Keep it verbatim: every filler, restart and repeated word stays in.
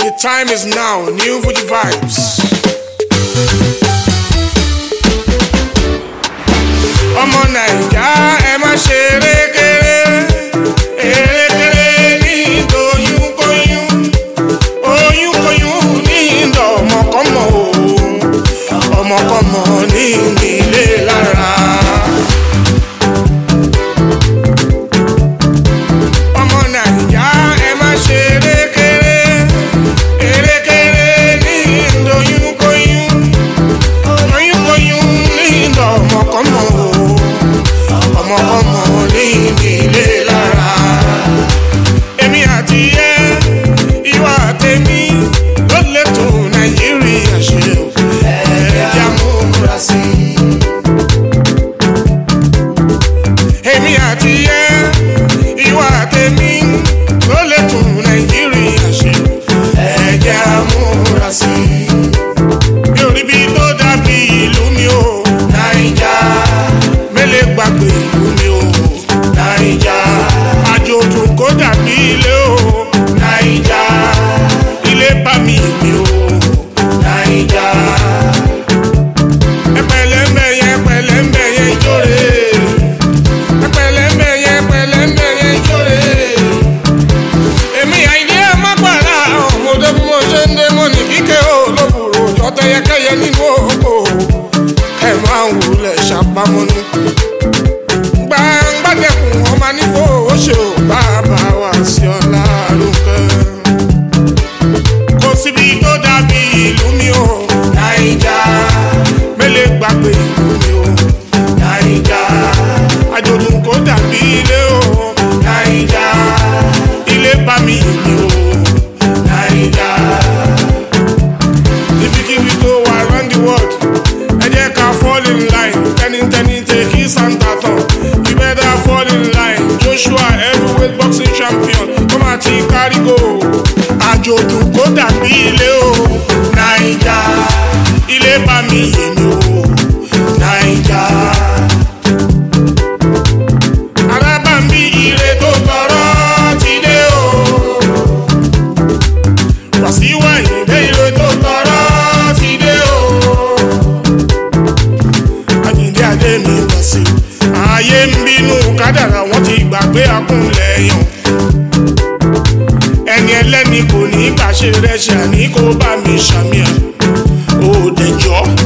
The time is now, new Fuji vibes. Ọmọ Naija ẹ má ṣe erékeré, erékeré ní ìdòyún kóyún, oyún kóyún ní ìdọ̀ ọmọkọ́mọ o, ọmọkọ́mọ ní ìnílé lára. Ọmọ Naija ẹ má ṣe erékeré, erékeré ní ìdòyún kóyún, oyún kóyún ní ìdọ̀ ọmọkọ́mọ o. Ọmọkọ́mọ ní ìdílé lára. Èmi àti ẹ, ìwà tèmi ló lè tún Nàìjíríà ṣe o. Ẹ̀jẹ̀ múra sí i. Èmi àti ẹ, ìwà tèmi ló lè tún Nàìjíríà ṣe o. Ẹ̀jẹ̀ múra sí i. Mi ò rí bí tó dàbí ìlú mi o. Naija mélé gbàgbé ìlú mi o. Naija àjòjò kó dàbí ilé o. Naija ilé bá mi mi o. Naija ẹpẹlẹmbẹyẹ ẹpẹlẹmbẹyẹ ìjórè, ẹpẹlẹmbẹyẹ ẹpẹlẹmbẹyẹ ìjórè. Èmi àìní ẹ má gbàrà ọmọdé bí mo ṣe ń dé mo ní kíkẹ́ o lówùrọ̀ ọjọ́ tẹyẹkẹyẹ nínú oko ẹ máa ń wulẹ̀ ṣàpamọ́nú. Gbàngbàdẹ̀kùn ọmọ nífò ó ṣe ò bàbá wa sí ọ̀la lókè. Kò síbi tó dàbí ìlú mi o. Naija mélé gbàgbé ìlú mi o. Naija àjòjò kó dàbí ilé o. Naija ilé bá mi mi o. Naija ibikíbi tó wà round the world. Ẹ jẹ́ ká fall in line, tẹ́nitẹ́ni tèkí Santa tán. You better fall in line. Joshua heavyweight boxing champion, ó máa ti kárí go. Àjòjò kó dàbí ilé o. Naija ilé bá mi yé mi o. Naija arábàmbí ire tó tọrọ ti dé o. Wàsíù Àyìndé ire tó tọrọ ti dé o. Àyìndé adé mi Wàsíù. Ayé ń bínú kádàrá wọn ti gbàgbé akúnlẹ̀ yàn. Ẹni ẹlẹ́ni kò ní gbàṣẹ rẹ̀ ṣe àní kó bá mi ṣàmìà. Òdẹ̀jọ́